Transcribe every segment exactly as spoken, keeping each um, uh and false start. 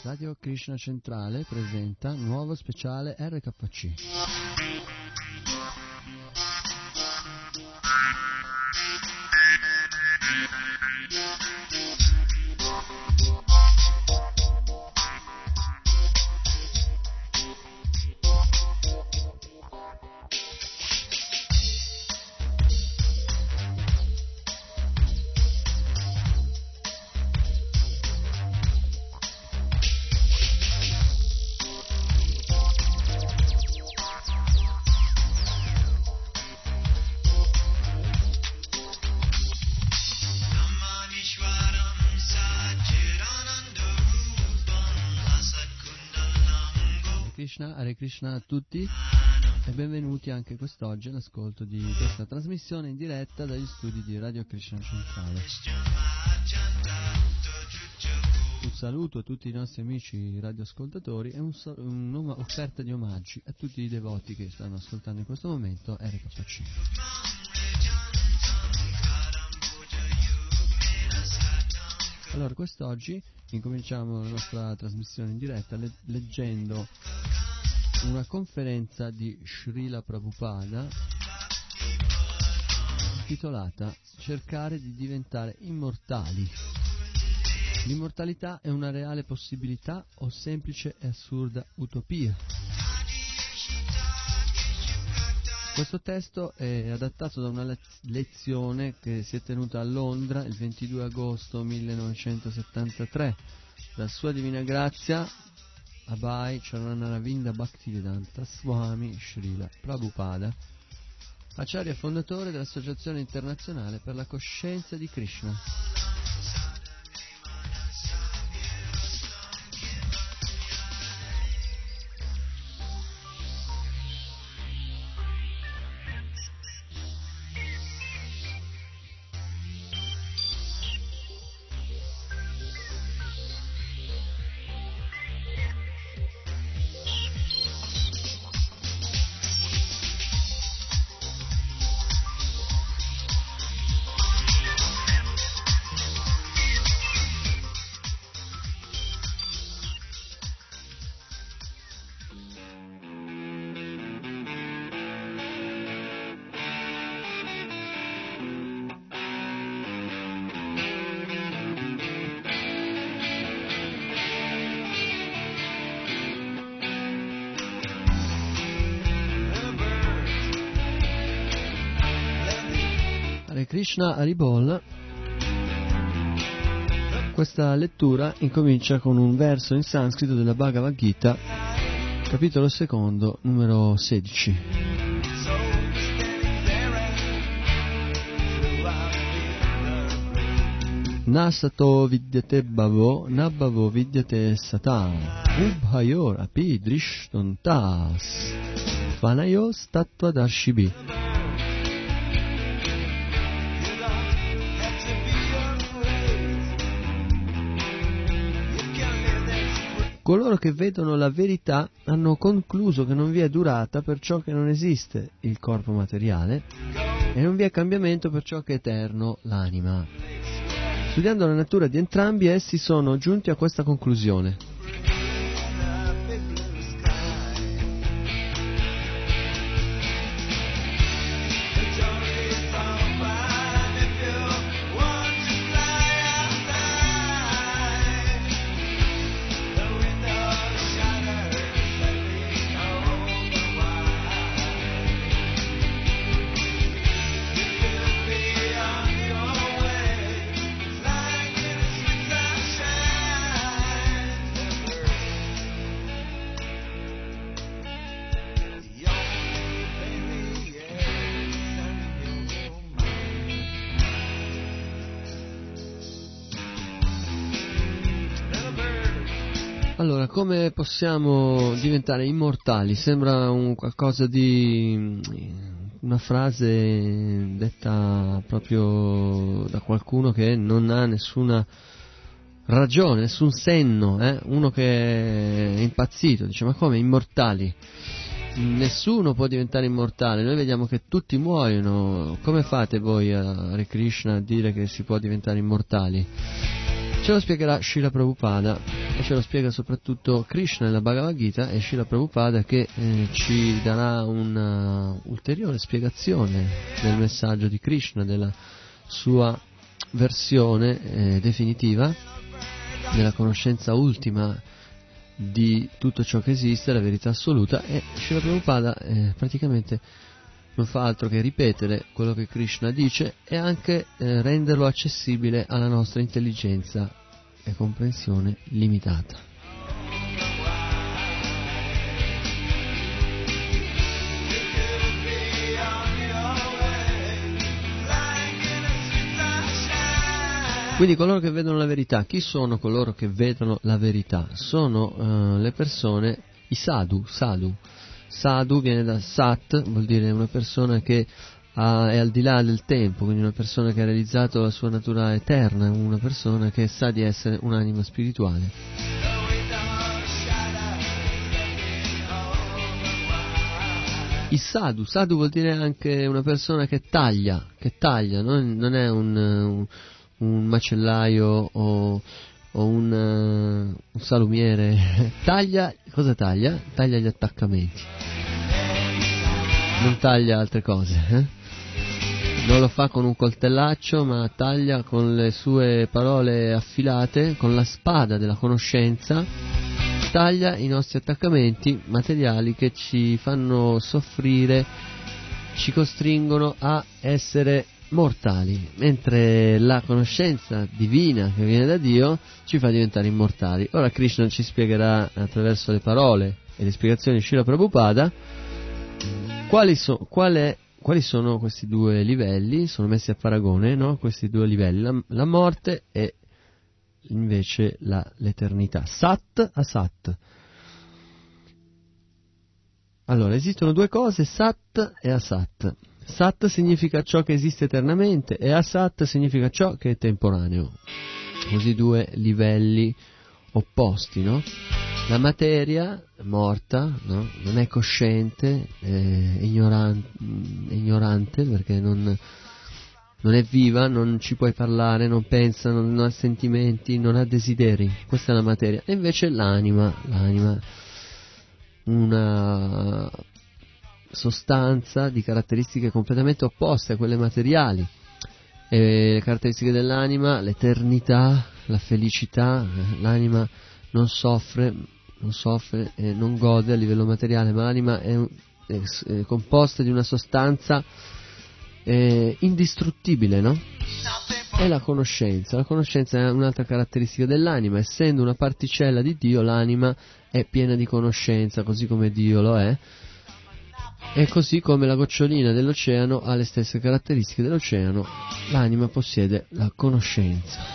Radio Krishna Centrale presenta nuovo speciale R K C. Hare Krishna a tutti e benvenuti anche quest'oggi all'ascolto di questa trasmissione in diretta dagli studi di Radio Krishna Centrale. Un saluto a tutti i nostri amici radioascoltatori e un, un, un'offerta di omaggi a tutti i devoti che stanno ascoltando in questo momento R K C. Allora, quest'oggi incominciamo la nostra trasmissione in diretta le- leggendo una conferenza di Srila Prabhupada intitolata Cercare di diventare immortali. L'immortalità è una reale possibilità o semplice e assurda utopia? Questo testo è adattato da una le- lezione che si è tenuta a Londra il ventidue agosto millenovecentosettantattre da Sua Divina Grazia Abhay Charanaravinda Bhaktivedanta Swami Srila Prabhupada, acharya fondatore dell'Associazione Internazionale per la Coscienza di Krishna. Krishna Haribol. Questa lettura incomincia con un verso in sanscrito della Bhagavad Gita, capitolo secondo, numero sedici. Nasato vidyate bhavo, nabhavo vidyate satam, ubhayor api drishtontas, vanayos tattvadarshibhi. Coloro che vedono la verità hanno concluso che non vi è durata per ciò che non esiste, il corpo materiale, e non vi è cambiamento per ciò che è eterno, l'anima. Studiando la natura di entrambi, essi sono giunti a questa conclusione. Allora, come possiamo diventare immortali? Sembra un qualcosa di... una frase detta proprio da qualcuno che non ha nessuna ragione, nessun senno, eh? Uno che è impazzito, dice: ma come immortali? Nessuno può diventare immortale, noi vediamo che tutti muoiono, come fate voi a Hare Krishna a dire che si può diventare immortali? Ce lo spiegherà Srila Prabhupada. e ce lo spiega soprattutto Krishna nella Bhagavad Gita e Srila Prabhupada, che eh, ci darà una ulteriore spiegazione del messaggio di Krishna, della sua versione eh, definitiva, della conoscenza ultima di tutto ciò che esiste, la verità assoluta. E Srila Prabhupada eh, praticamente non fa altro che ripetere quello che Krishna dice e anche eh, renderlo accessibile alla nostra intelligenza e comprensione limitata. Quindi coloro che vedono la verità, chi sono coloro che vedono la verità? Sono uh, le persone, i sadhu, sadhu. Sadhu viene da sat, vuol dire una persona che ha, è al di là del tempo, quindi una persona che ha realizzato la sua natura eterna, una persona che sa di essere un'anima spirituale. I sadhu, sadhu vuol dire anche una persona che taglia, che taglia, non, non è un, un, un macellaio o, o un, uh, un salumiere. Taglia, cosa taglia? Taglia gli attaccamenti, non taglia altre cose, eh? Non lo fa con un coltellaccio, ma taglia con le sue parole affilate, con la spada della conoscenza, taglia i nostri attaccamenti materiali che ci fanno soffrire, ci costringono a essere mortali, mentre la conoscenza divina che viene da Dio ci fa diventare immortali. Ora Krishna ci spiegherà attraverso le parole e le spiegazioni di Srila Prabhupada quali, so, qual è, quali sono questi due livelli, sono messi a paragone, no? Questi due livelli, la, la morte e invece la, l'eternità. Sat, Asat. Allora, esistono due cose, Sat e Asat. Sat significa ciò che esiste eternamente e Asat significa ciò che è temporaneo. Così due livelli opposti, no? La materia morta, no? Non è cosciente, è ignorante, è ignorante perché non, non è viva, non ci puoi parlare, non pensa, non, non ha sentimenti, non ha desideri. Questa è la materia. E invece l'anima, l'anima, una sostanza di caratteristiche completamente opposte a quelle materiali. E le caratteristiche dell'anima, l'eternità, la felicità, l'anima non soffre, non soffre e non gode a livello materiale, ma l'anima è, è, è composta di una sostanza eh, indistruttibile, no? È la conoscenza. La conoscenza è un'altra caratteristica dell'anima. Essendo una particella di Dio, l'anima è piena di conoscenza, così come Dio lo è. E così come la gocciolina dell'oceano ha le stesse caratteristiche dell'oceano, l'anima possiede la conoscenza.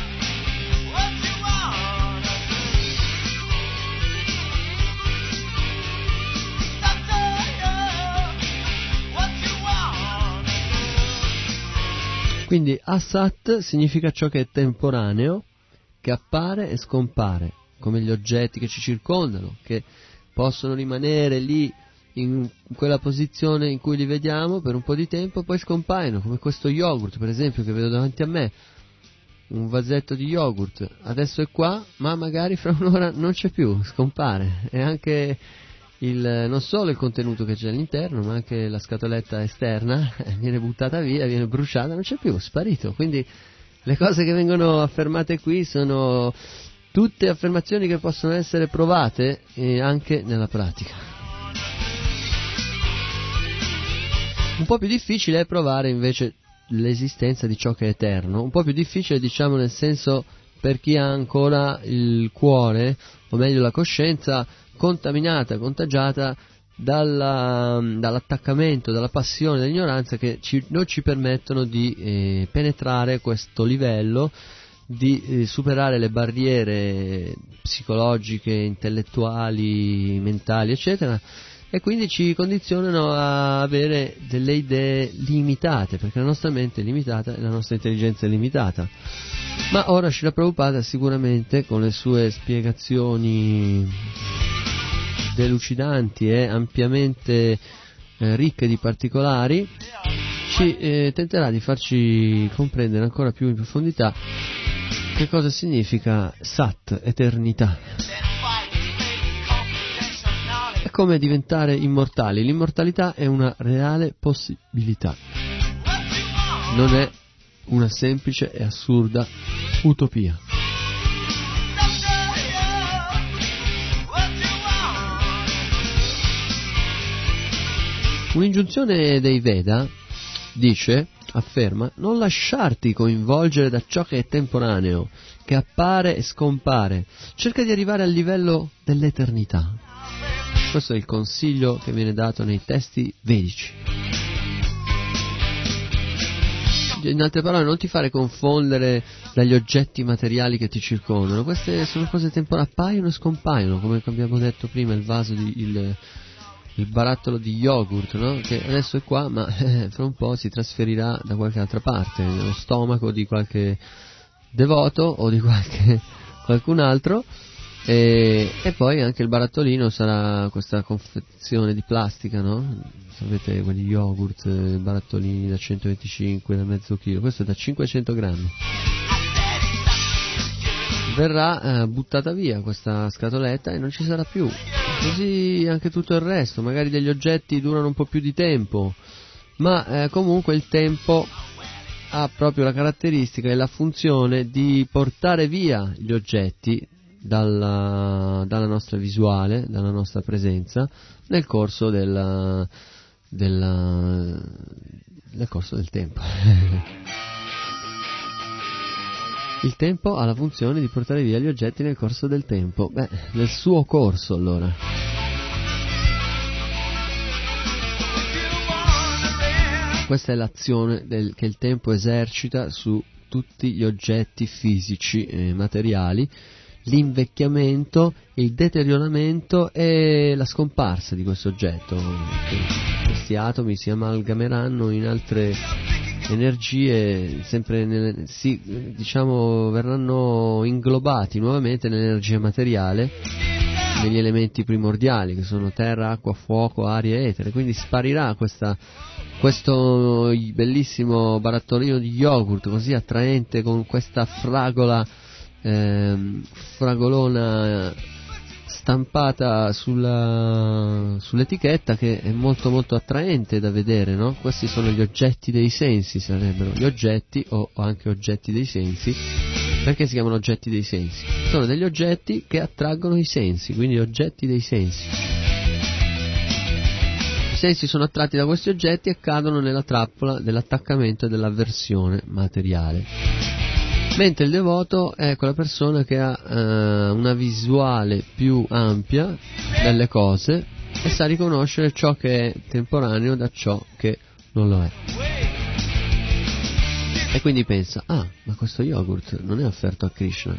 Quindi Asat significa ciò che è temporaneo, che appare e scompare, come gli oggetti che ci circondano, che possono rimanere lì in quella posizione in cui li vediamo per un po' di tempo e poi scompaiono, come questo yogurt per esempio che vedo davanti a me, un vasetto di yogurt, adesso è qua ma magari fra un'ora non c'è più, scompare. E anche il, non solo il contenuto che c'è all'interno ma anche la scatoletta esterna viene buttata via, viene bruciata, non c'è più, sparito. Quindi le cose che vengono affermate qui sono tutte affermazioni che possono essere provate eh, anche nella pratica. Un po' più difficile è provare invece l'esistenza di ciò che è eterno, un po' più difficile diciamo nel senso per chi ha ancora il cuore, o meglio la coscienza, contaminata, contagiata dalla, dall'attaccamento, dalla passione, dall'ignoranza che ci, non ci permettono di eh, penetrare questo livello, di eh, superare le barriere psicologiche, intellettuali, mentali, eccetera. E quindi ci condizionano a avere delle idee limitate, perché la nostra mente è limitata e la nostra intelligenza è limitata. Ma ora Srila Prabhupada sicuramente con le sue spiegazioni delucidanti e ampiamente eh, ricche di particolari ci eh, tenterà di farci comprendere ancora più in profondità Che cosa significa Sat, eternità? È come diventare immortali. L'immortalità è una reale possibilità, non è una semplice e assurda utopia. Un'ingiunzione dei Veda dice, afferma, non lasciarti coinvolgere da ciò che è temporaneo, che appare e scompare. Cerca di arrivare al livello dell'eternità. Questo è il consiglio che viene dato nei testi vedici. In altre parole, non ti fare confondere dagli oggetti materiali che ti circondano. Queste sono cose temporanee, appaiono e scompaiono, come abbiamo detto prima, il vaso di... il, il barattolo di yogurt, no? Che adesso è qua, ma eh, fra un po' si trasferirà da qualche altra parte, nello stomaco di qualche devoto o di qualche qualcun altro, e, e poi anche il barattolino sarà questa confezione di plastica, no? Sapete, quegli yogurt, barattolini da centoventicinque, da mezzo chilo, questo è da cinquecento grammi. Verrà eh, buttata via questa scatoletta e non ci sarà più. Così anche tutto il resto, magari degli oggetti durano un po' più di tempo, ma eh, comunque il tempo ha proprio la caratteristica e la funzione di portare via gli oggetti dalla, dalla nostra visuale, dalla nostra presenza, nel corso della, della, nel corso del tempo. Il tempo ha la funzione di portare via gli oggetti nel corso del tempo. Beh, nel suo corso, allora. Questa è l'azione del, che il tempo esercita su tutti gli oggetti fisici e materiali, l'invecchiamento, il deterioramento e la scomparsa di questo oggetto. Questi atomi si amalgameranno in altre energie, sempre nelle, sì, diciamo verranno inglobati nuovamente nell'energia materiale, negli elementi primordiali che sono terra, acqua, fuoco, aria e etere. Quindi sparirà questa, questo bellissimo barattolino di yogurt così attraente, con questa fragola ehm, fragolona stampata sulla, sull'etichetta, che è molto molto attraente da vedere, no? Questi sono gli oggetti dei sensi, sarebbero gli oggetti o anche oggetti dei sensi. Perché si chiamano oggetti dei sensi? Sono degli oggetti che attraggono i sensi, quindi oggetti dei sensi. I sensi sono attratti da questi oggetti e cadono nella trappola dell'attaccamento e dell'avversione materiale. Mentre il devoto è quella persona che ha eh, una visuale più ampia delle cose e sa riconoscere ciò che è temporaneo da ciò che non lo è. E quindi pensa, ah, ma questo yogurt non è offerto a Krishna.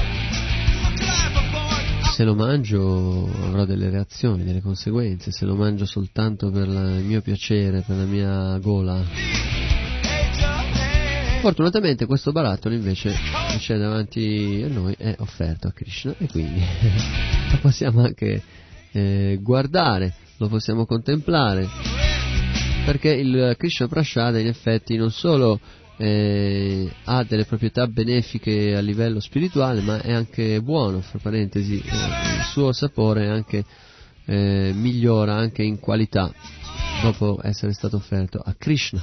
Se lo mangio avrò delle reazioni, delle conseguenze, se lo mangio soltanto per la, il mio piacere, per la mia gola. Fortunatamente questo barattolo invece che c'è davanti a noi è offerto a Krishna e quindi lo possiamo anche eh, guardare, lo possiamo contemplare, perché il Krishna Prasada in effetti non solo eh, ha delle proprietà benefiche a livello spirituale, ma è anche buono, fra parentesi, eh, il suo sapore anche eh, migliora anche in qualità dopo essere stato offerto a Krishna.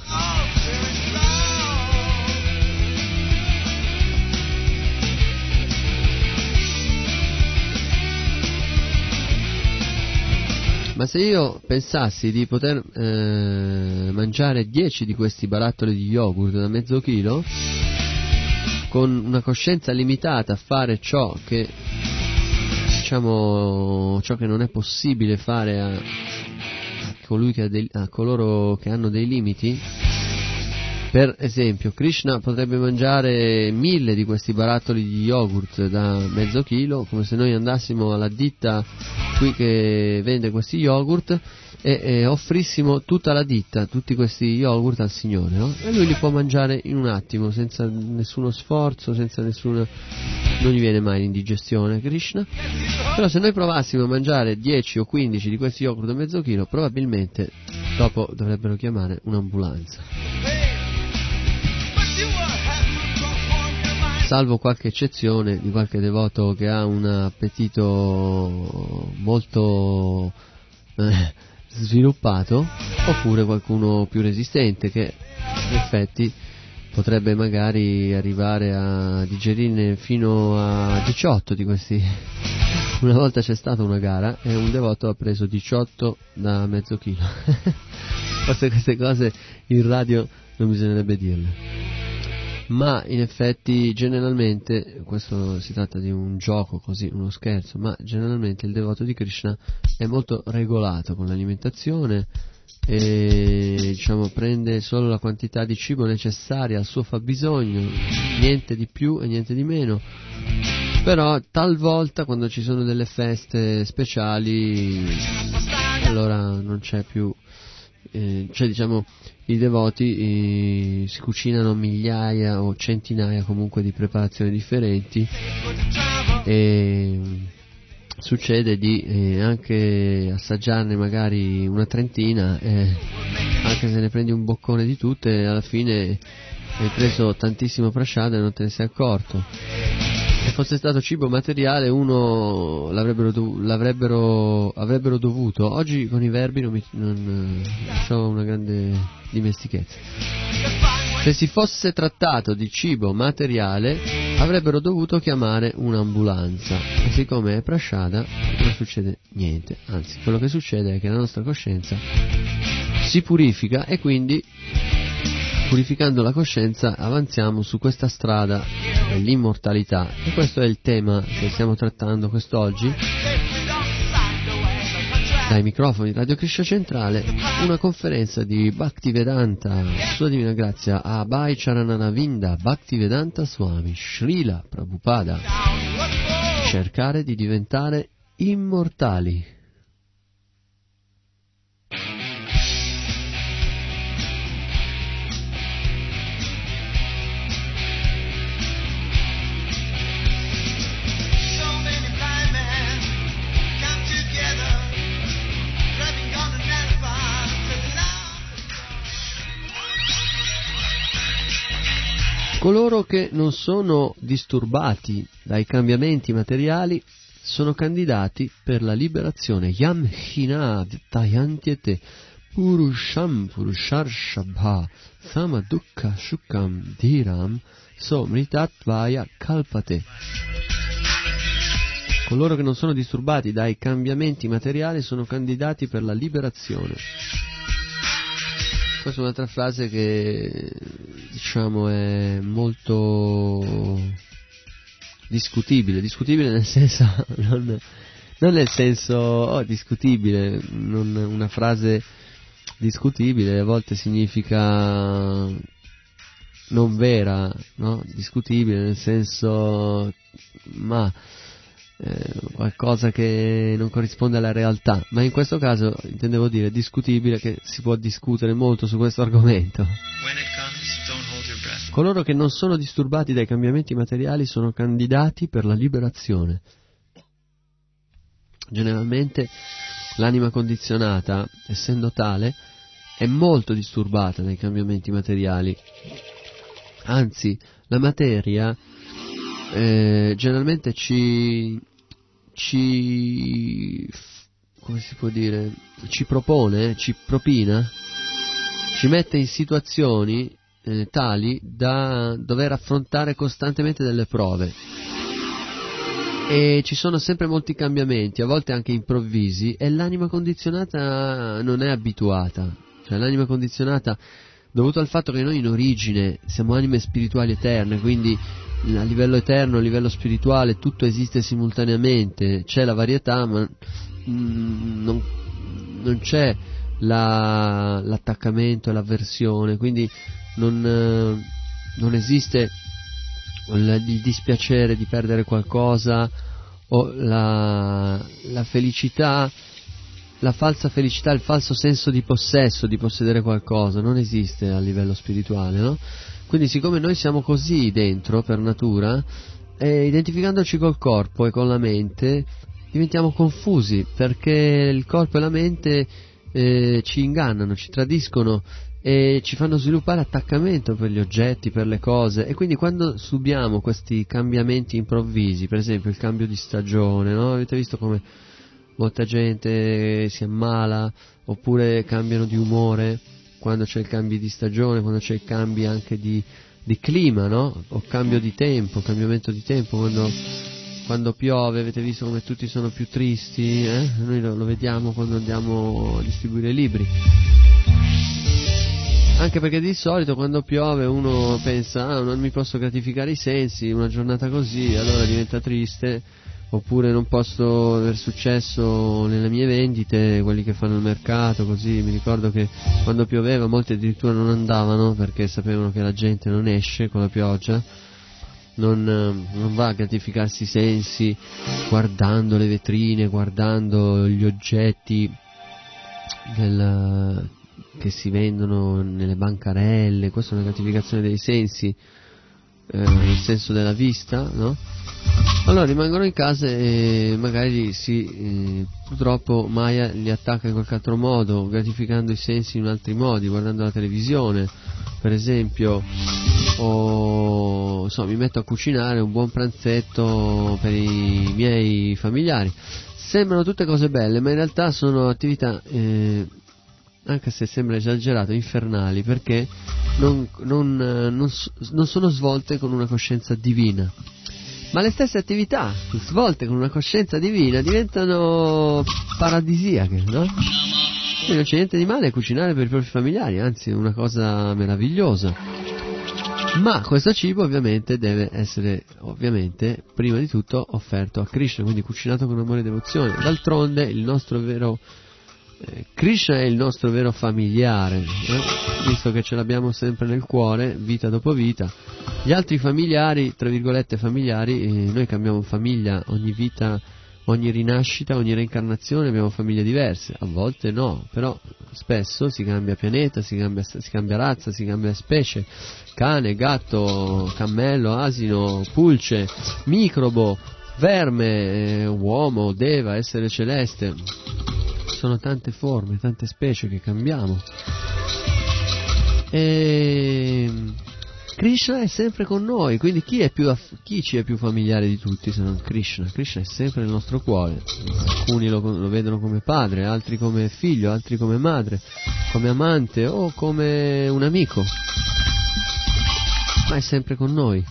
Ma se io pensassi di poter eh, mangiare dieci di questi barattoli di yogurt da mezzo chilo, con una coscienza limitata a fare ciò che, diciamo, ciò che non è possibile fare a, a colui che ha dei, a coloro che hanno dei limiti, per esempio Krishna potrebbe mangiare mille di questi barattoli di yogurt da mezzo chilo, come se noi andassimo alla ditta qui che vende questi yogurt e, e offrissimo tutta la ditta, tutti questi yogurt al Signore, no? E lui li può mangiare in un attimo, senza nessuno sforzo, senza nessuna... non gli viene mai l'indigestione, Krishna. Però se noi provassimo a mangiare dieci o quindici di questi yogurt da mezzo chilo, probabilmente dopo dovrebbero chiamare un'ambulanza. salvo qualche eccezione di qualche devoto che ha un appetito molto eh, sviluppato, oppure qualcuno più resistente che in effetti potrebbe magari arrivare a digerirne fino a diciotto di questi. Una volta c'è stata una gara e un devoto ha preso diciotto da mezzo chilo. Forse queste cose in radio non bisognerebbe dirle, ma in effetti generalmente, questo si tratta di un gioco così, uno scherzo, ma generalmente il devoto di Krishna è molto regolato con l'alimentazione e diciamo prende solo la quantità di cibo necessaria al suo fabbisogno, niente di più e niente di meno. Però talvolta quando ci sono delle feste speciali, allora non c'è più, eh, cioè diciamo i devoti eh, si cucinano migliaia o centinaia comunque di preparazioni differenti e succede di eh, anche assaggiarne magari una trentina, eh, anche se ne prendi un boccone di tutte, alla fine hai preso tantissimo prasada e non te ne sei accorto. Se fosse stato cibo materiale uno l'avrebbero, dov- l'avrebbero avrebbero dovuto. Oggi con i verbi non, mi, non eh, ho una grande dimestichezza. Se si fosse trattato di cibo materiale avrebbero dovuto chiamare un'ambulanza, e siccome è prasciata non succede niente, anzi quello che succede è che la nostra coscienza si purifica e quindi purificando la coscienza avanziamo su questa strada dell'immortalità, e questo è il tema che stiamo trattando quest'oggi dai microfoni di Radio Krishna Centrale, una conferenza di Bhaktivedanta, Sua Divina Grazia Abhay Charanaravinda Bhaktivedanta Swami Srila Prabhupada. Cercare di diventare immortali. Coloro che non sono disturbati dai cambiamenti materiali sono candidati per la liberazione. Yam hina tayantyate purusham purusharshabha sama dukkha shukam dhiram somritatvaya kalpate. Coloro che non sono disturbati dai cambiamenti materiali sono candidati per la liberazione. Questa è un'altra frase che diciamo è molto discutibile, discutibile nel senso non, non nel senso oh, discutibile, non una frase discutibile a volte significa non vera, no? Discutibile nel senso ma eh, qualcosa che non corrisponde alla realtà, ma in questo caso intendevo dire discutibile, che si può discutere molto su questo argomento. Coloro che non sono disturbati dai cambiamenti materiali sono candidati per la liberazione. Generalmente l'anima condizionata, essendo tale, è molto disturbata dai cambiamenti materiali. Anzi, la materia eh, generalmente ci ci come si può dire ci propone, ci propina, ci mette in situazioni eh, tali da dover affrontare costantemente delle prove, e ci sono sempre molti cambiamenti, a volte anche improvvisi, e l'anima condizionata non è abituata. Cioè l'anima condizionata, dovuto al fatto che noi in origine siamo anime spirituali eterne, quindi a livello eterno, a livello spirituale tutto esiste simultaneamente, c'è la varietà ma mm, non, non c'è la, l'attaccamento e l'avversione, quindi non, eh, non esiste il dispiacere di perdere qualcosa o la, la felicità, la falsa felicità, il falso senso di possesso, di possedere qualcosa, non esiste a livello spirituale, no? Quindi siccome noi siamo così dentro per natura, eh, identificandoci col corpo e con la mente diventiamo confusi, perché il corpo e la mente eh, ci ingannano, ci tradiscono, e ci fanno sviluppare attaccamento per gli oggetti, per le cose, e quindi quando subiamo questi cambiamenti improvvisi, per esempio il cambio di stagione, no? Avete visto come molta gente si ammala, oppure cambiano di umore quando c'è il cambio di stagione, quando c'è il cambio anche di, di clima, no? O cambio di tempo, cambiamento di tempo, quando, quando piove, avete visto come tutti sono più tristi, eh? Noi lo, lo vediamo quando andiamo a distribuire libri. Anche perché di solito quando piove uno pensa, ah, non mi posso gratificare i sensi, una giornata così, allora diventa triste, oppure non posso aver successo nelle mie vendite, quelli che fanno il mercato, così. Mi ricordo che quando pioveva molti addirittura non andavano perché sapevano che la gente non esce con la pioggia, non, non va a gratificarsi i sensi guardando le vetrine, guardando gli oggetti del... che si vendono nelle bancarelle. Questa è una gratificazione dei sensi, eh, nel senso della vista, no? Allora rimangono in casa e magari si eh, purtroppo Maya li attacca in qualche altro modo, gratificando i sensi in altri modi, guardando la televisione per esempio, o so, mi metto a cucinare un buon pranzetto per i miei familiari. Sembrano tutte cose belle, ma in realtà sono attività eh, anche se sembra esagerato, infernali, perché non, non, non, non sono svolte con una coscienza divina. Ma le stesse attività svolte con una coscienza divina diventano paradisiache, no? E non c'è niente di male a cucinare per i propri familiari, anzi è una cosa meravigliosa. Ma questo cibo ovviamente deve essere, ovviamente, prima di tutto offerto a Krishna, quindi cucinato con amore e devozione. D'altronde il nostro vero eh, Krishna è il nostro vero familiare, eh? Visto che ce l'abbiamo sempre nel cuore, vita dopo vita. Gli altri familiari, tra virgolette familiari, eh, noi cambiamo famiglia ogni vita, ogni rinascita, ogni reincarnazione, abbiamo famiglie diverse. A volte no, però spesso si cambia pianeta, si cambia, si cambia razza, si cambia specie. Cane, gatto, cammello, asino, pulce, microbo, verme, eh, uomo, deva, essere celeste. Sono tante forme, tante specie che cambiamo. E Krishna è sempre con noi, quindi chi, è più, chi ci è più familiare di tutti se non Krishna? Krishna è sempre nel nostro cuore. Alcuni lo, lo vedono come padre, altri come figlio, altri come madre, come amante o come un amico, ma è sempre con noi.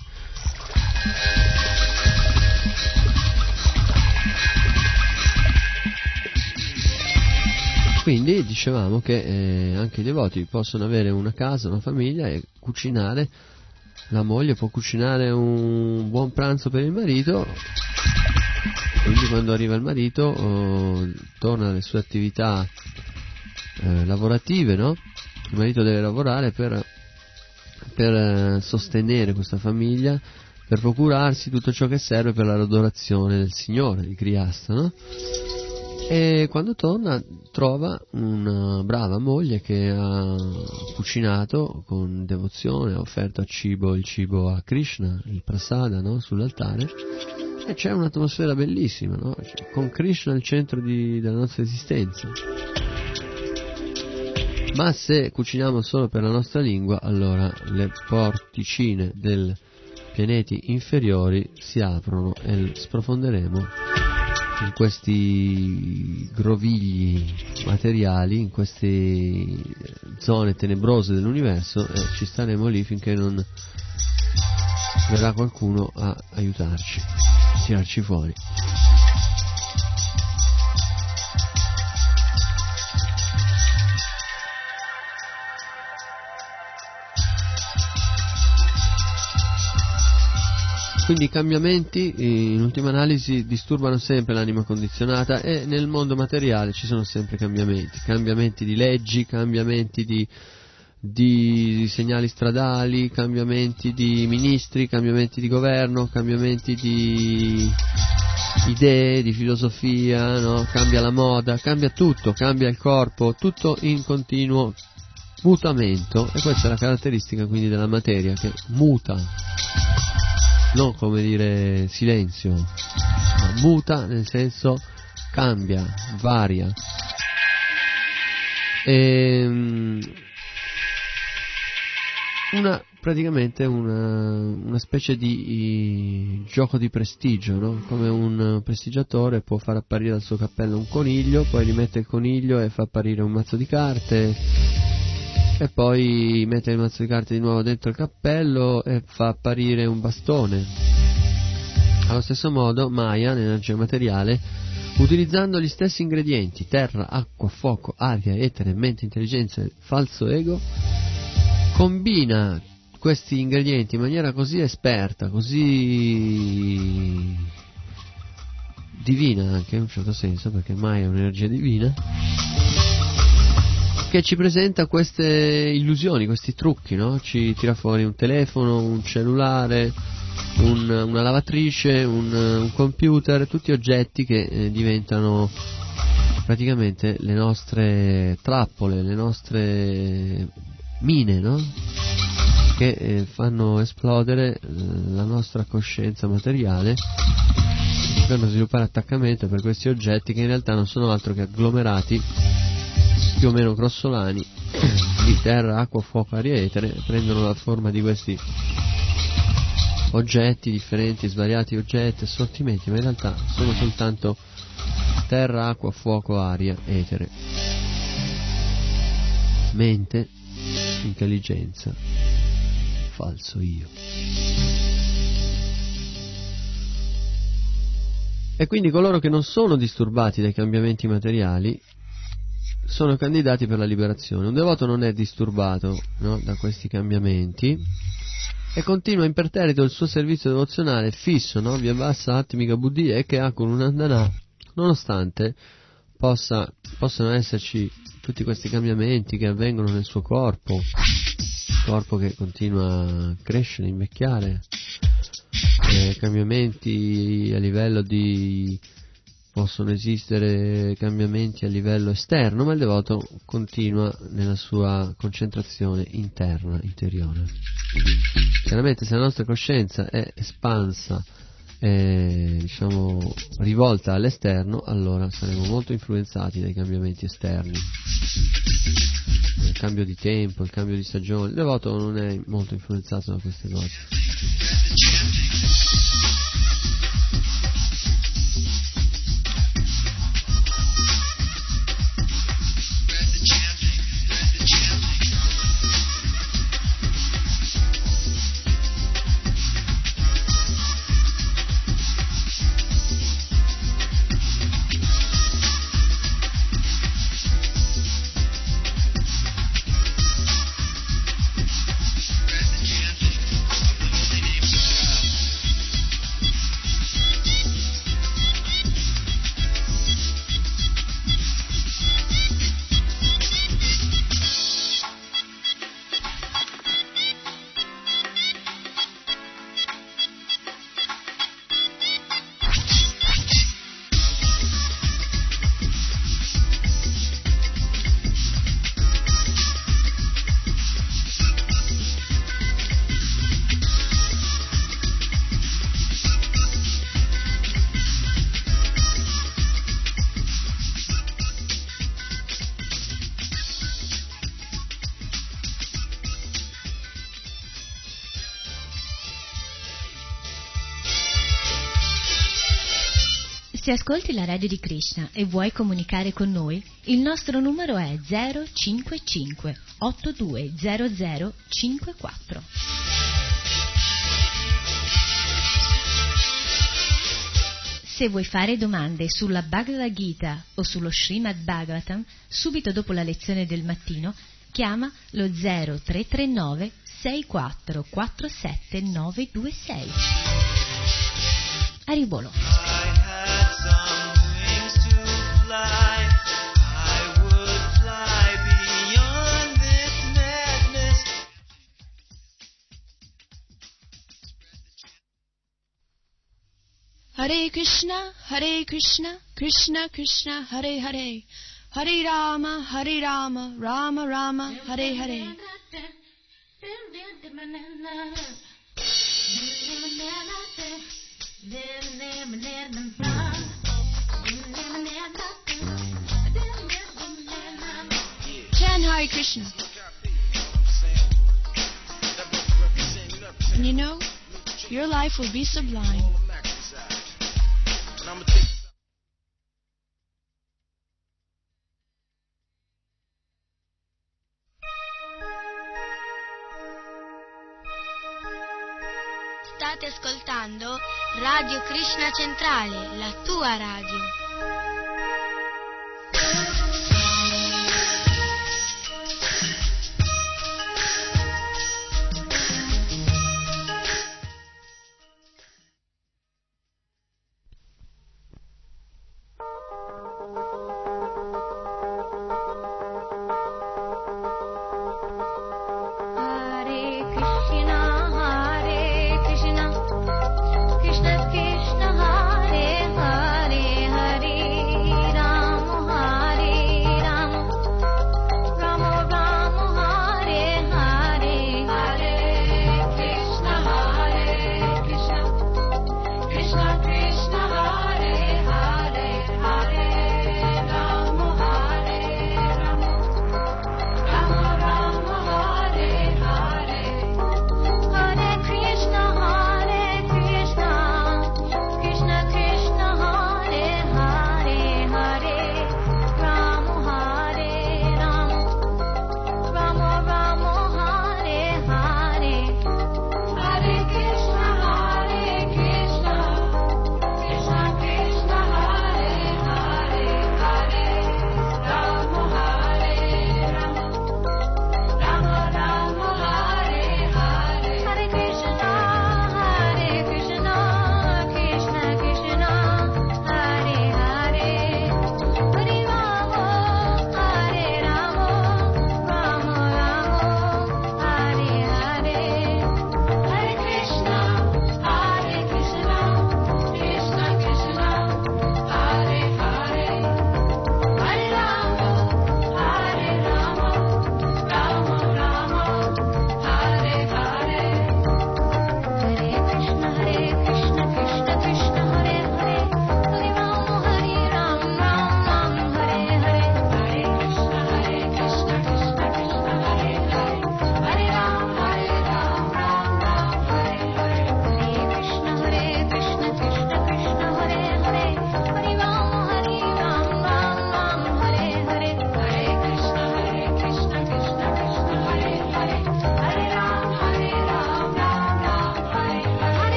Quindi dicevamo che eh, anche i devoti possono avere una casa, una famiglia e cucinare. La moglie può cucinare un buon pranzo per il marito, quindi quando arriva il marito oh, torna alle sue attività eh, lavorative, no? Il marito deve lavorare per, per eh, sostenere questa famiglia, per procurarsi tutto ciò che serve per l'adorazione del Signore, di Kriyasta, no? E quando torna trova una brava moglie che ha cucinato con devozione, ha offerto a cibo, il cibo a Krishna, il prasada, no? Sull'altare, e c'è un'atmosfera bellissima, no? Con Krishna al centro di, della nostra esistenza. Ma se cuciniamo solo per la nostra lingua, allora le porticine dei pianeti inferiori si aprono e sprofonderemo in questi grovigli materiali, in queste zone tenebrose dell'universo, e ci staremo lì finché non verrà qualcuno a aiutarci, a tirarci fuori. Quindi i cambiamenti, in ultima analisi, disturbano sempre l'anima condizionata, e nel mondo materiale ci sono sempre cambiamenti, cambiamenti di leggi, cambiamenti di, di segnali stradali, cambiamenti di ministri, cambiamenti di governo, cambiamenti di idee, di filosofia, no? Cambia la moda, cambia tutto, cambia il corpo, tutto in continuo mutamento, e questa è la caratteristica quindi della materia, che muta. Non come dire silenzio, ma muta nel senso cambia, varia. E, una praticamente una, una specie di, di gioco di prestigio, no? Come un prestigiatore può far apparire dal suo cappello un coniglio, poi rimette il coniglio e fa apparire un mazzo di carte, e poi mette il mazzo di carte di nuovo dentro il cappello e fa apparire un bastone. Allo stesso modo Maya, l'energia materiale, utilizzando gli stessi ingredienti, terra, acqua, fuoco, aria, etere, mente, intelligenza e falso ego, combina questi ingredienti in maniera così esperta, così divina anche in un certo senso, perché Maya è un'energia divina, che ci presenta queste illusioni, questi trucchi, no? Ci tira fuori un telefono, un cellulare, un, una lavatrice, un, un computer, tutti oggetti che eh, diventano praticamente le nostre trappole, le nostre mine, no? Che eh, fanno esplodere eh, la nostra coscienza materiale, fanno sviluppare attaccamento per questi oggetti che in realtà non sono altro che agglomerati più o meno grossolani di terra, acqua, fuoco, aria, etere, prendono la forma di questi oggetti differenti, svariati oggetti, assortimenti, ma in realtà sono soltanto terra, acqua, fuoco, aria, etere, mente, intelligenza, falso io. E quindi coloro che non sono disturbati dai cambiamenti materiali sono candidati per la liberazione. Un devoto non è disturbato, no, da questi cambiamenti e continua imperterrito il suo servizio devozionale fisso, no, via bassa atmica buddhi, e che ha con un'andana, nonostante possa, possano esserci tutti questi cambiamenti che avvengono nel suo corpo, corpo che continua a crescere, invecchiare, eh, cambiamenti a livello di possono esistere cambiamenti a livello esterno, ma il devoto continua nella sua concentrazione interna, interiore. Chiaramente se la nostra coscienza è espansa, è, diciamo, rivolta all'esterno, allora saremo molto influenzati dai cambiamenti esterni. Il cambio di tempo, il cambio di stagione, il devoto non è molto influenzato da queste cose. Se ascolti la radio di Krishna e vuoi comunicare con noi, il nostro numero è zero cinque cinque otto due zero zero cinque quattro. Se vuoi fare domande sulla Bhagavad Gita o sullo Srimad Bhagavatam, subito dopo la lezione del mattino, chiama lo zero tre tre nove sei quattro quattro sette nove due sei. Aribolo. Hare Krishna, Hare Krishna, Krishna Krishna, Hare Hare, Hare Rama, Hare Rama, Rama Rama, Hare Hare. Chant Hare Krishna. And you know, your life will be sublime. State ascoltando Radio Krishna Centrale, la tua radio. Hare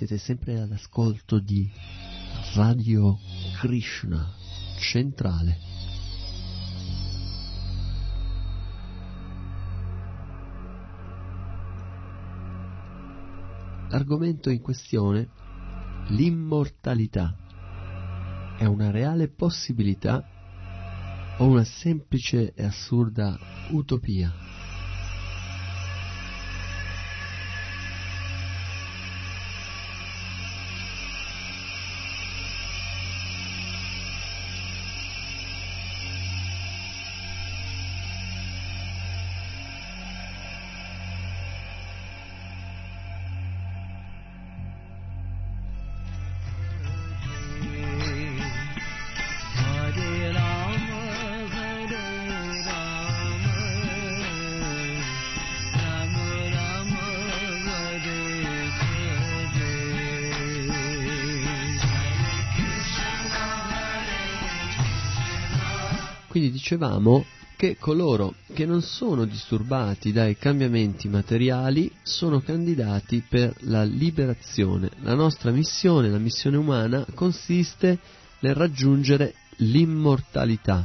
siete sempre all'ascolto di Radio Krishna Centrale. L'argomento in questione, l'immortalità, è una reale possibilità o una semplice e assurda utopia? Quindi dicevamo che coloro che non sono disturbati dai cambiamenti materiali sono candidati per la liberazione. La nostra missione, la missione umana, consiste nel raggiungere l'immortalità.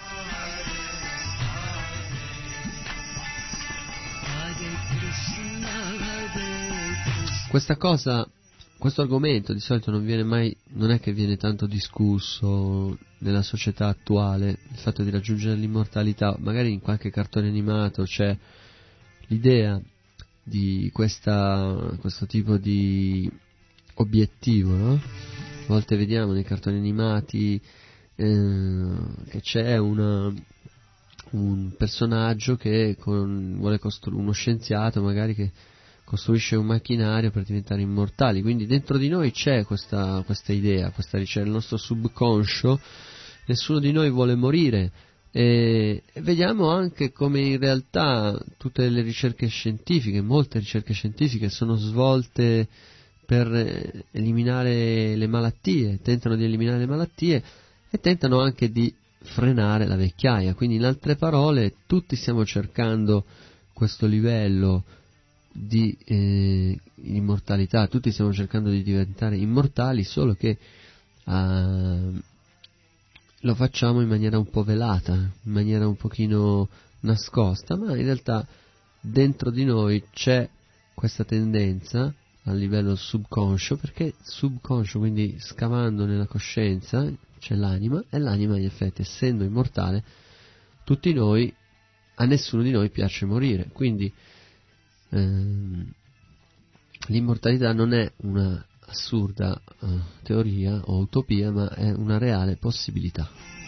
Questa cosa, questo argomento di solito non viene mai, non è che viene tanto discusso nella società attuale, il fatto di raggiungere l'immortalità. Magari in qualche cartone animato c'è l'idea di questa, questo tipo di obiettivo, no? A volte vediamo nei cartoni animati eh, che c'è una, un personaggio che con, vuole costruire, uno scienziato magari che costruisce un macchinario per diventare immortali. Quindi dentro di noi c'è questa, questa idea, questa ricerca, il nostro subconscio. Nessuno di noi vuole morire, e, e vediamo anche come in realtà tutte le ricerche scientifiche, molte ricerche scientifiche sono svolte per eliminare le malattie, tentano di eliminare le malattie e tentano anche di frenare la vecchiaia. Quindi in altre parole tutti stiamo cercando questo livello di eh, immortalità, tutti stiamo cercando di diventare immortali, solo che uh, lo facciamo in maniera un po' velata, in maniera un pochino nascosta, ma in realtà dentro di noi c'è questa tendenza a livello subconscio, perché subconscio, quindi scavando nella coscienza, c'è l'anima, e l'anima in effetti, essendo immortale, tutti noi, a nessuno di noi piace morire. Quindi ehm, l'immortalità non è una assurda uh, teoria o utopia, ma è una reale possibilità.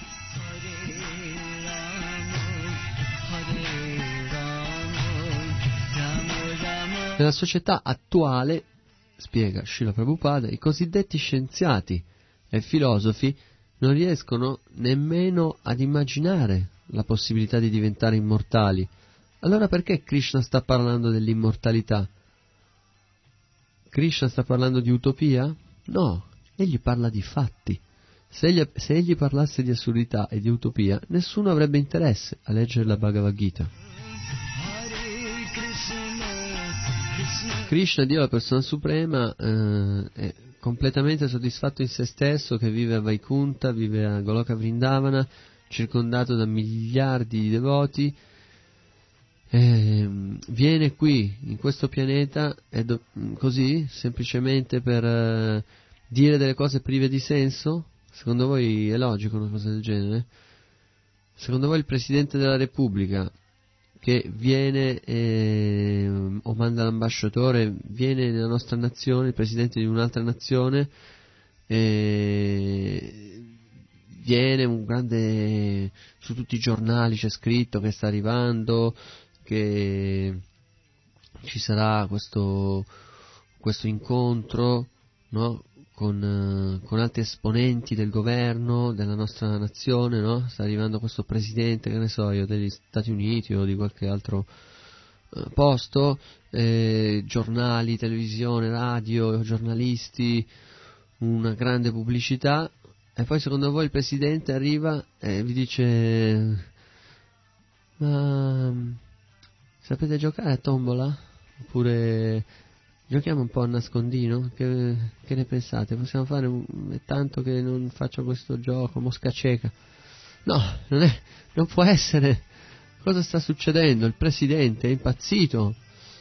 Nella società attuale, spiega Srila Prabhupada, i cosiddetti scienziati e filosofi non riescono nemmeno ad immaginare la possibilità di diventare immortali. Allora perché Krishna sta parlando dell'immortalità? Krishna sta parlando di utopia? No, egli parla di fatti. Se egli, se egli parlasse di assurdità e di utopia, nessuno avrebbe interesse a leggere la Bhagavad Gita. Krishna, Dio, la persona suprema, eh, è completamente soddisfatto in se stesso, che vive a Vaikuntha, vive a Goloka Vrindavana, circondato da miliardi di devoti. Eh, viene qui in questo pianeta e do, così semplicemente per eh, dire delle cose prive di senso? Secondo voi è logico una cosa del genere? Secondo voi il Presidente della Repubblica, che viene eh, o manda l'ambasciatore, viene nella nostra nazione, il Presidente di un'altra nazione, eh, viene un grande, su tutti i giornali c'è scritto che sta arrivando, che ci sarà questo, questo incontro, no? con, con altri esponenti del governo della nostra nazione, no? Sta arrivando questo presidente, che ne so io, degli Stati Uniti o di qualche altro eh, posto, eh, giornali, televisione, radio, giornalisti, una grande pubblicità, e poi secondo voi il presidente arriva e vi dice: ma sapete giocare a tombola? Oppure Giochiamo un po' a nascondino? Che, che ne pensate? Possiamo fare un, è tanto che non faccio questo gioco, mosca cieca. No, non, è, non può essere. Cosa sta succedendo? Il presidente è impazzito.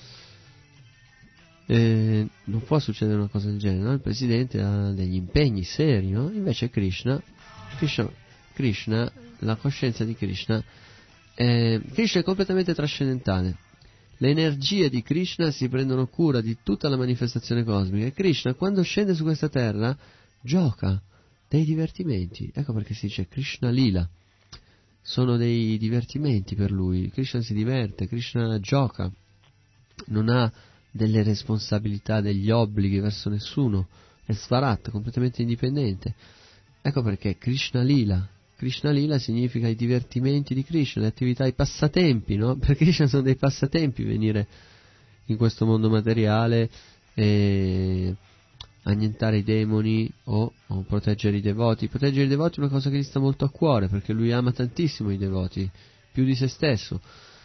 Eh, non può succedere una cosa del genere, no? Il presidente ha degli impegni seri, no? Invece Krishna, Krishna, Krishna la coscienza di Krishna, eh, Krishna è completamente trascendentale. Le energie di Krishna si prendono cura di tutta la manifestazione cosmica e Krishna quando scende su questa terra gioca dei divertimenti. Ecco perché si dice Krishna Lila. Sono dei divertimenti per lui. Krishna si diverte, Krishna gioca, non ha delle responsabilità, degli obblighi verso nessuno, è Svarat, completamente indipendente. Ecco perché Krishna Lila. Krishna Lila significa i divertimenti di Krishna, le attività, i passatempi, no? Per Krishna sono dei passatempi venire in questo mondo materiale e annientare i demoni o, o proteggere i devoti. Proteggere i devoti è una cosa che gli sta molto a cuore, perché lui ama tantissimo i devoti, più di se stesso.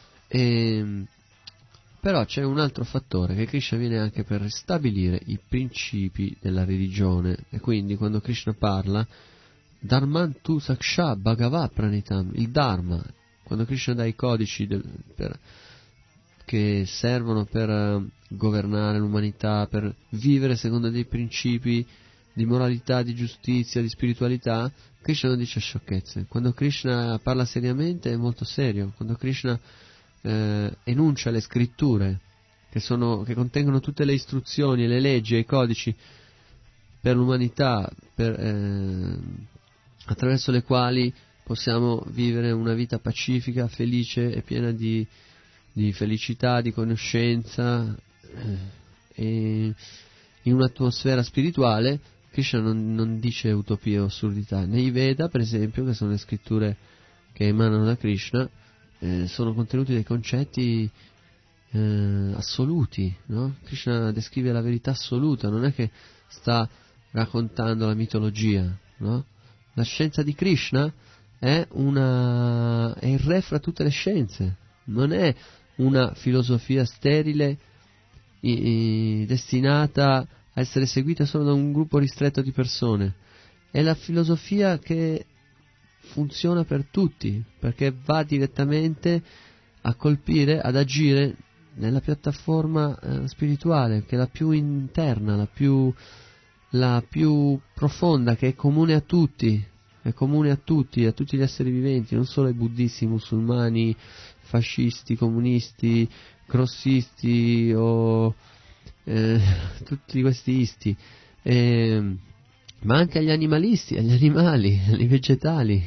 E, però c'è un altro fattore, che Krishna viene anche per stabilire i principi della religione, e quindi quando Krishna parla Dharman tu saksha bhagava pranitam, il Dharma, quando Krishna dà i codici del, per, che servono per uh, governare l'umanità, per vivere secondo dei principi di moralità, di giustizia, di spiritualità, Krishna non dice sciocchezze. Quando Krishna parla seriamente è molto serio, quando Krishna eh, enuncia le scritture che, sono, che contengono tutte le istruzioni, le leggi e i codici per l'umanità, per... Eh, attraverso le quali possiamo vivere una vita pacifica, felice e piena di, di felicità, di conoscenza, eh, e in un'atmosfera spirituale. Krishna non, non dice utopie o assurdità. Nei Veda, per esempio, che sono le scritture che emanano da Krishna, eh, sono contenuti dei concetti eh, assoluti, no? Krishna descrive la verità assoluta, non è che sta raccontando la mitologia, no? La scienza di Krishna è, una, è il re fra tutte le scienze, non è una filosofia sterile i, i, destinata a essere seguita solo da un gruppo ristretto di persone. È la filosofia che funziona per tutti, perché va direttamente a colpire, ad agire nella piattaforma eh, spirituale, che è la più interna, la più... la più profonda, che è comune a tutti, è comune a tutti, a tutti gli esseri viventi, non solo ai buddisti, musulmani, fascisti, comunisti, crossisti o eh, tutti questi isti, eh, ma anche agli animalisti, agli animali, agli vegetali,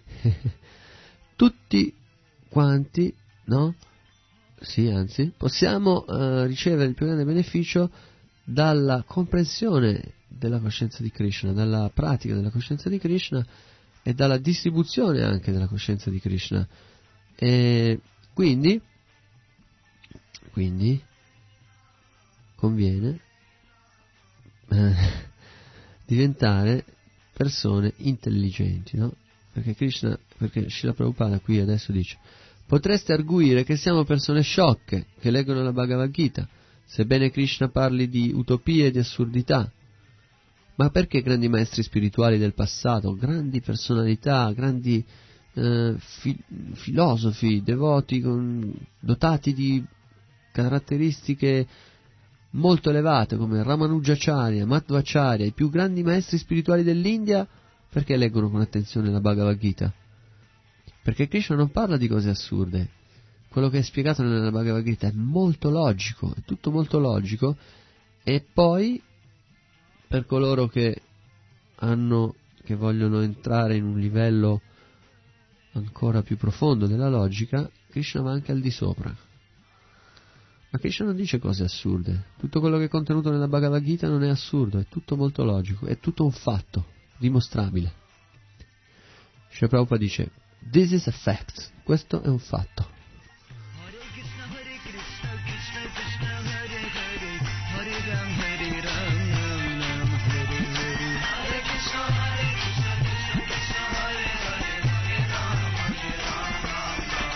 tutti quanti, no? Sì, anzi, possiamo eh, ricevere il più grande beneficio dalla comprensione della coscienza di Krishna, dalla pratica della coscienza di Krishna e dalla distribuzione anche della coscienza di Krishna. E quindi, quindi conviene eh, diventare persone intelligenti, no? Perché Krishna, perché Srila Prabhupada qui adesso dice: potreste arguire che siamo persone sciocche che leggono la Bhagavad Gita, sebbene Krishna parli di utopie e di assurdità. Ma perché grandi maestri spirituali del passato, grandi personalità, grandi eh, fi- filosofi, devoti con, dotati di caratteristiche molto elevate come Ramanujacharya, Madhvacharya, i più grandi maestri spirituali dell'India, perché leggono con attenzione la Bhagavad Gita? Perché Krishna non parla di cose assurde. Quello che è spiegato nella Bhagavad Gita è molto logico, è tutto molto logico, e poi per coloro che hanno, che vogliono entrare in un livello ancora più profondo della logica, Krishna va anche al di sopra. Ma Krishna non dice cose assurde. Tutto quello che è contenuto nella Bhagavad Gita non è assurdo, è tutto molto logico, è tutto un fatto dimostrabile. Srila Prabhupada dice: this is a fact, questo è un fatto.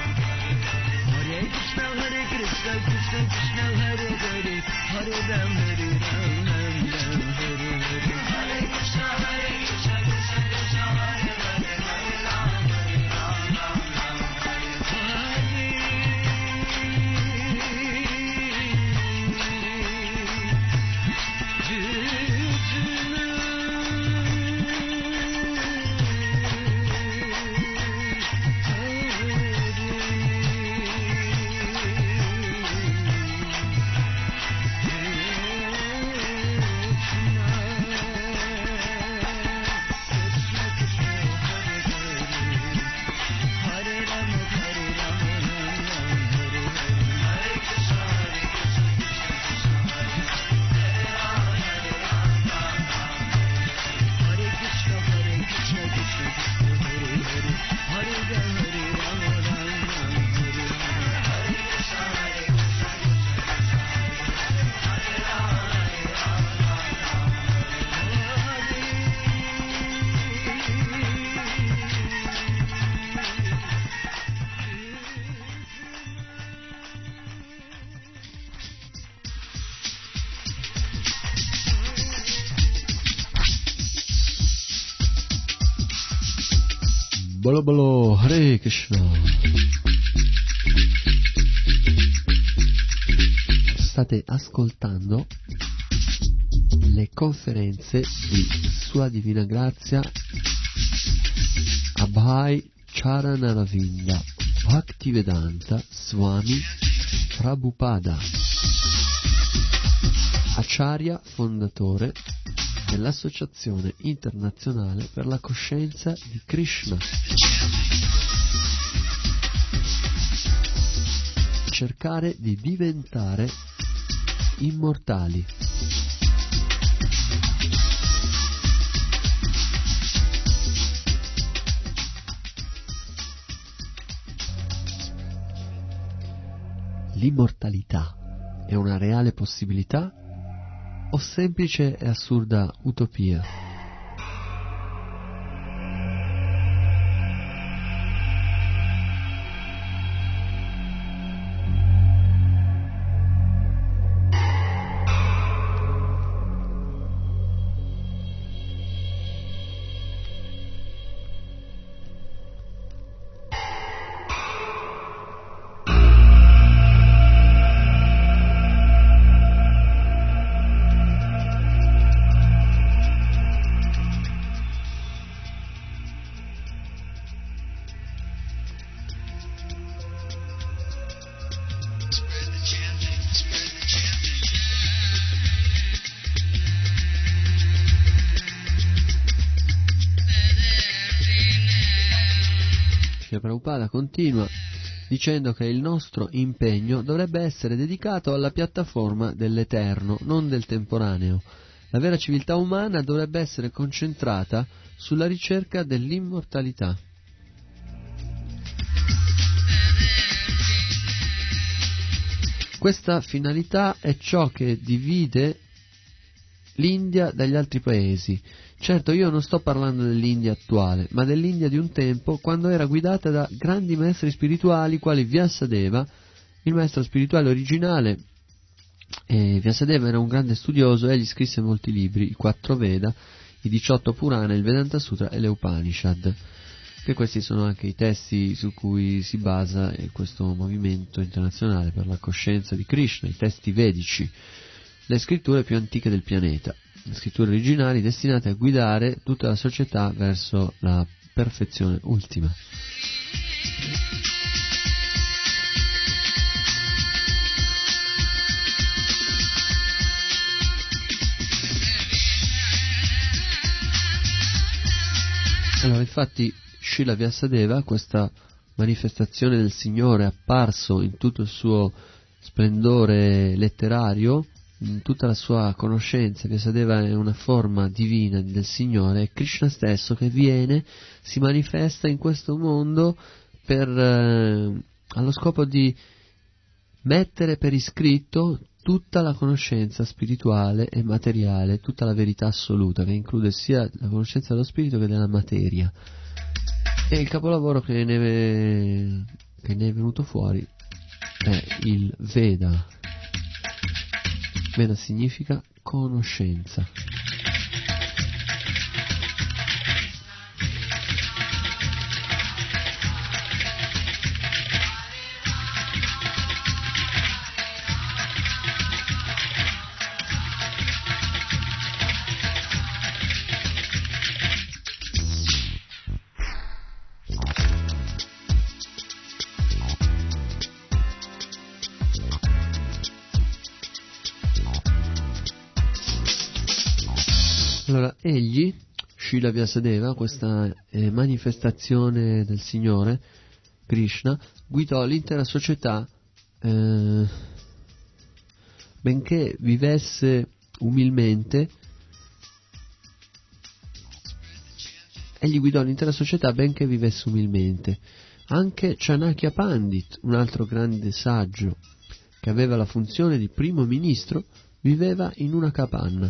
Krishna Krishna Hare Hare Hare Ram Hare bolo bolo, Hare Krishna. State ascoltando le conferenze di Sua Divina Grazia Abhay Charanaravinda Bhaktivedanta Swami Prabhupada, Acharya fondatore dell'Associazione Internazionale per la Coscienza di Krishna. Cercare di diventare immortali. L'immortalità è una reale possibilità o semplice e assurda utopia? Prabhupada continua dicendo che il nostro impegno dovrebbe essere dedicato alla piattaforma dell'eterno, non del temporaneo. La vera civiltà umana dovrebbe essere concentrata sulla ricerca dell'immortalità. Questa finalità è ciò che divide l'India dagli altri paesi. Certo, io non sto parlando dell'India attuale, ma dell'India di un tempo, quando era guidata da grandi maestri spirituali quali Vyasadeva, il maestro spirituale originale. E Vyasadeva era un grande studioso, egli scrisse molti libri, i quattro Veda, i diciotto Purana, il Vedanta Sutra e le Upanishad, che questi sono anche i testi su cui si basa questo movimento internazionale per la coscienza di Krishna, i testi vedici, le scritture più antiche del pianeta, le scritture originali destinate a guidare tutta la società verso la perfezione ultima. Allora, infatti, Srila Vyasadeva, questa manifestazione del Signore apparso in tutto il suo splendore letterario, in tutta la sua conoscenza, Vyasadeva è una forma divina del Signore, è Krishna stesso che viene, si manifesta in questo mondo per, eh, allo scopo di mettere per iscritto tutta la conoscenza spirituale e materiale, tutta la verità assoluta, che include sia la conoscenza dello spirito che della materia. E il capolavoro che ne è, che ne è venuto fuori è il Veda. Veda significa conoscenza. Allora, egli, Srila Vyasadeva, questa eh, manifestazione del Signore, Krishna, guidò l'intera società, eh, benché vivesse umilmente, egli guidò l'intera società benché vivesse umilmente. Anche Chanakya Pandit, un altro grande saggio, che aveva la funzione di primo ministro, viveva in una capanna.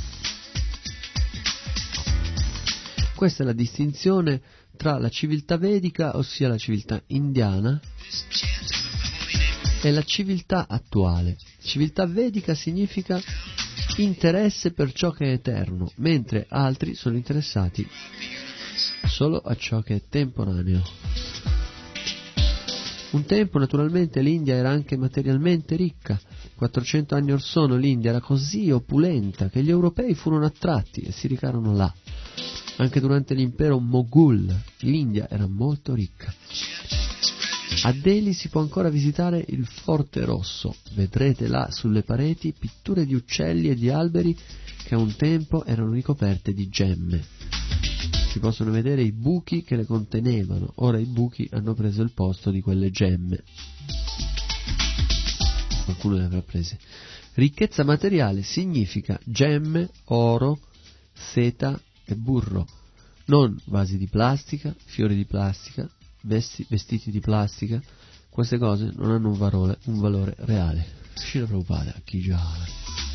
Questa è la distinzione tra la civiltà vedica, ossia la civiltà indiana, e la civiltà attuale. Civiltà vedica significa interesse per ciò che è eterno, mentre altri sono interessati solo a ciò che è temporaneo. Un tempo, naturalmente, l'India era anche materialmente ricca. quattrocento anni or sono l'India era così opulenta che gli europei furono attratti e si recarono là. Anche durante l'impero Moghul l'India era molto ricca. A Delhi si può ancora visitare il Forte Rosso. Vedrete là sulle pareti pitture di uccelli e di alberi che a un tempo erano ricoperte di gemme. Si possono vedere i buchi che le contenevano. Ora i buchi hanno preso il posto di quelle gemme. Qualcuno le avrà prese. Ricchezza materiale significa gemme, oro, seta e burro. Non vasi di plastica, fiori di plastica, vesti, vestiti di plastica. Queste cose non hanno un valore, un valore reale. Srila Prabhupada, Ki Jai.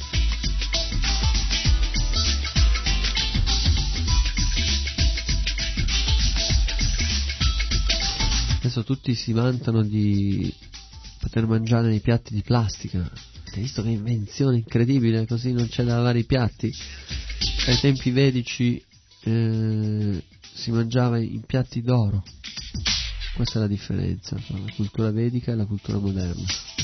Adesso tutti si vantano di poter mangiare nei piatti di plastica. Avete visto che invenzione incredibile? Così non c'è da lavare i piatti. Ai tempi vedici eh, si mangiava in piatti d'oro. Questa è la differenza tra la cultura vedica e la cultura moderna.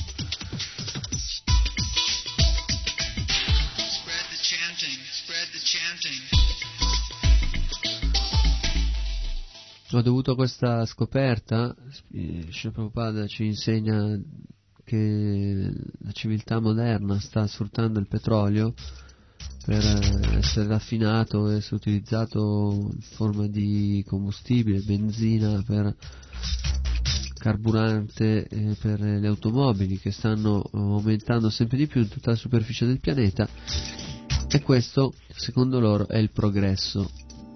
Ho dovuto questa scoperta. Srila Prabhupada ci insegna che la civiltà moderna sta sfruttando il petrolio per essere raffinato e essere utilizzato in forma di combustibile, benzina, per carburante eh, per le automobili, che stanno aumentando sempre di più in tutta la superficie del pianeta, e questo secondo loro è il progresso.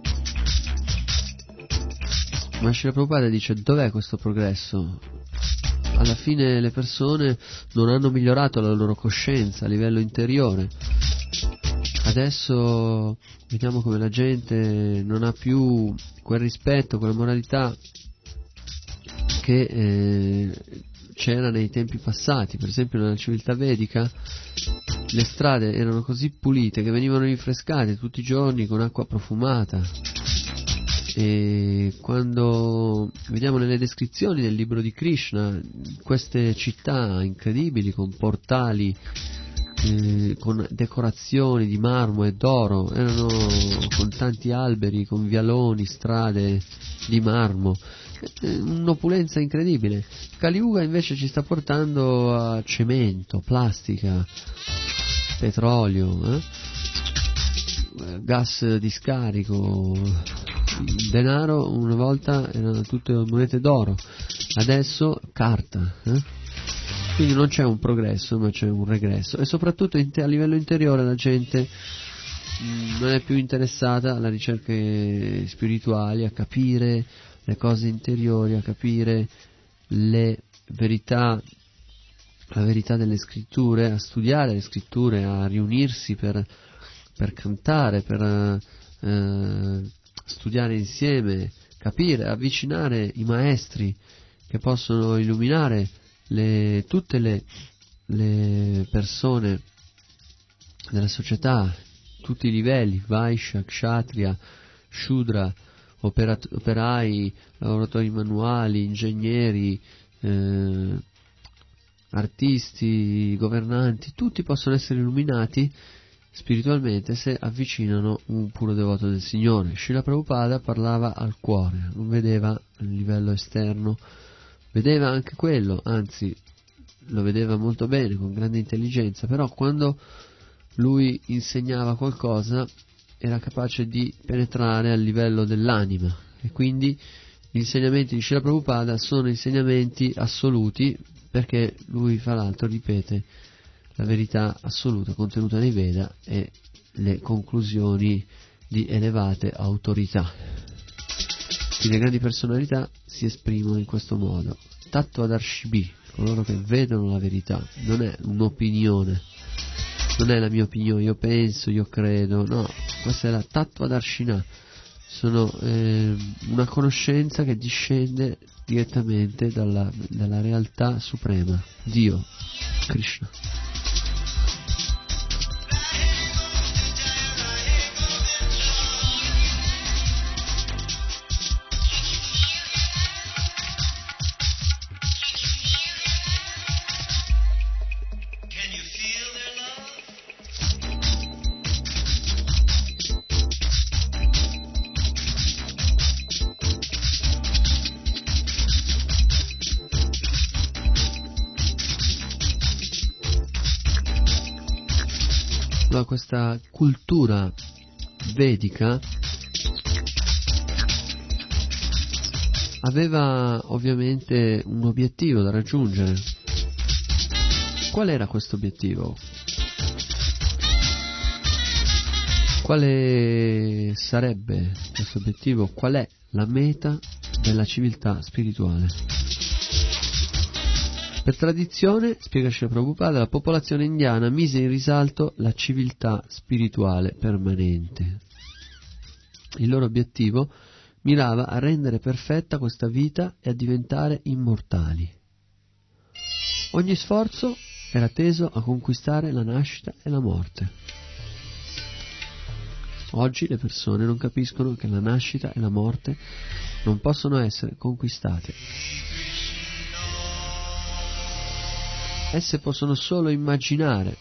Ma Srila Prabhupada dice: dov'è questo progresso? Alla fine le persone non hanno migliorato la loro coscienza a livello interiore. Adesso vediamo come la gente non ha più quel rispetto, quella moralità che eh, c'era nei tempi passati. Per esempio nella civiltà vedica le strade erano così pulite che venivano rinfrescate tutti i giorni con acqua profumata. E quando vediamo nelle descrizioni del libro di Krishna queste città incredibili con portali eh, con decorazioni di marmo e d'oro, erano con tanti alberi, con vialoni, strade di marmo, eh, un'opulenza incredibile. Kali Yuga invece ci sta portando a cemento, plastica, petrolio, eh? gas di scarico. Il denaro una volta erano tutte monete d'oro, adesso carta, eh? Quindi non c'è un progresso ma c'è un regresso, e soprattutto in te, a livello interiore la gente mh, non è più interessata alle ricerche spirituali, a capire le cose interiori, a capire le verità, la verità delle scritture, a studiare le scritture, a riunirsi per, per cantare, per eh, studiare insieme, capire, avvicinare i maestri che possono illuminare le, tutte le, le persone della società, tutti i livelli, Vaishya, Kshatriya, Shudra, operat- operai, lavoratori manuali, ingegneri, eh, artisti, governanti, tutti possono essere illuminati spiritualmente se avvicinano un puro devoto del Signore. Srila Prabhupada parlava al cuore, non vedeva il livello esterno, vedeva anche quello, anzi lo vedeva molto bene, con grande intelligenza, però quando lui insegnava qualcosa era capace di penetrare al livello dell'anima, e quindi gli insegnamenti di Srila Prabhupada sono insegnamenti assoluti, perché lui fra l'altro ripete la verità assoluta contenuta nei Veda e le conclusioni di elevate autorità. Quindi le grandi personalità si esprimono in questo modo. Tattvadarshibhi, coloro che vedono la verità, non è un'opinione, non è la mia opinione, io penso, io credo, no, questa è la Tattvadarshina, sono eh, una conoscenza che discende direttamente dalla, dalla realtà suprema, Dio, Krishna. Allora, questa cultura vedica aveva ovviamente un obiettivo da raggiungere. Qual era questo obiettivo? Quale sarebbe questo obiettivo? Qual è la meta della civiltà spirituale? Per tradizione, spiega Srila Prabhupada, la popolazione indiana mise in risalto la civiltà spirituale permanente. Il loro obiettivo mirava a rendere perfetta questa vita e a diventare immortali. Ogni sforzo era teso a conquistare la nascita e la morte. Oggi le persone non capiscono che la nascita e la morte non possono essere conquistate. Esse possono solo immaginare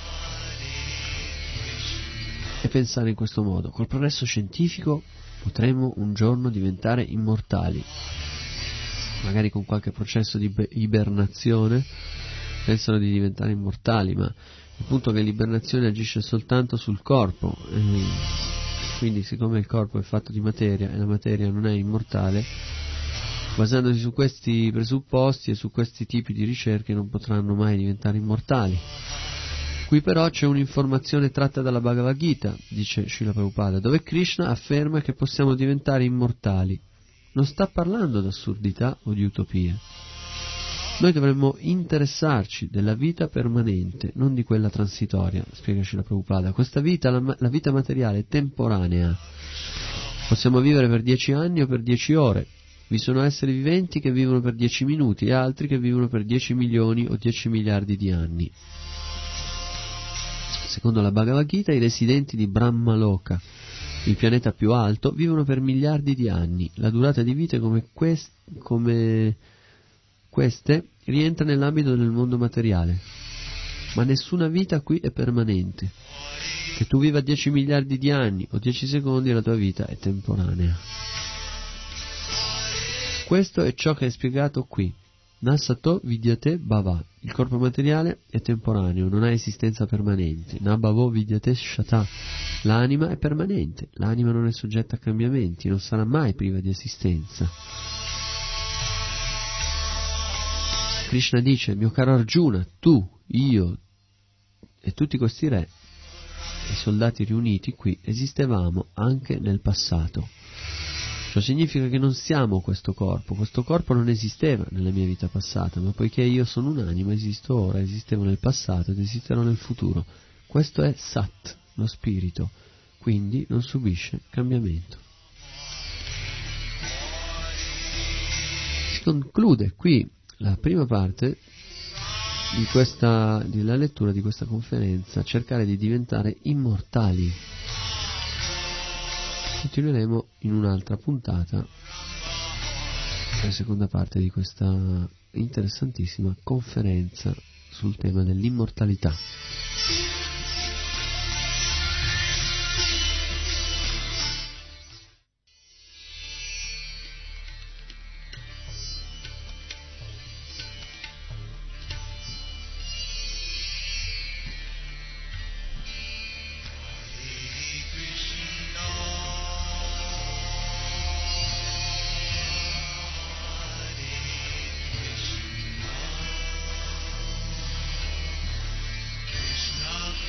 e pensare in questo modo. Col progresso scientifico potremo un giorno diventare immortali. Magari con qualche processo di ibernazione pensano di diventare immortali, ma il punto è che l'ibernazione agisce soltanto sul corpo, e quindi siccome il corpo è fatto di materia e la materia non è immortale, basandosi su questi presupposti e su questi tipi di ricerche non potranno mai diventare immortali. Qui però c'è un'informazione tratta dalla Bhagavad Gita, dice Srila Prabhupada, dove Krishna afferma che possiamo diventare immortali. Non sta parlando di assurdità o di utopie. Noi dovremmo interessarci della vita permanente, non di quella transitoria, spiega Srila Prabhupada. Questa vita, la, la vita materiale, è temporanea. Possiamo vivere per dieci anni o per dieci ore. Vi sono esseri viventi che vivono per dieci minuti e altri che vivono per dieci milioni o dieci miliardi di anni. Secondo la Bhagavad Gita, i residenti di Brahmaloka, il pianeta più alto, vivono per miliardi di anni. La durata di vite come, quest, come queste rientra nell'ambito del mondo materiale, ma nessuna vita qui è permanente. Che tu viva dieci miliardi di anni o dieci secondi, la tua vita è temporanea. Questo è ciò che è spiegato qui. Nasato vidyate bhava. Il corpo materiale è temporaneo, non ha esistenza permanente. Nabhavo vidyate shata. L'anima è permanente, l'anima non è soggetta a cambiamenti, non sarà mai priva di esistenza. Krishna dice: mio caro Arjuna, tu, io e tutti questi re, i soldati riuniti qui, esistevamo anche nel passato. Ciò significa che non siamo questo corpo, questo corpo non esisteva nella mia vita passata, ma poiché io sono un'anima, esisto ora, esistevo nel passato ed esisterò nel futuro. Questo è Sat, lo spirito, quindi non subisce cambiamento. Si conclude qui la prima parte di questa, della lettura di questa conferenza, cercare di diventare immortali. Continueremo in un'altra puntata, la seconda parte di questa interessantissima conferenza sul tema dell'immortalità. Krishna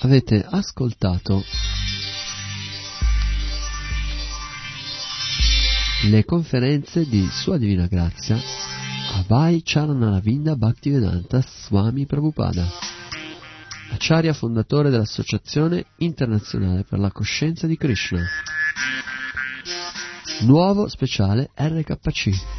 avete ascoltato le conferenze di Sua Divina Grazia Abhay Charanaravinda Bhaktivedanta Swami Prabhupada, Acharya fondatore dell'Associazione Internazionale per la Coscienza di Krishna. Nuovo speciale R K C.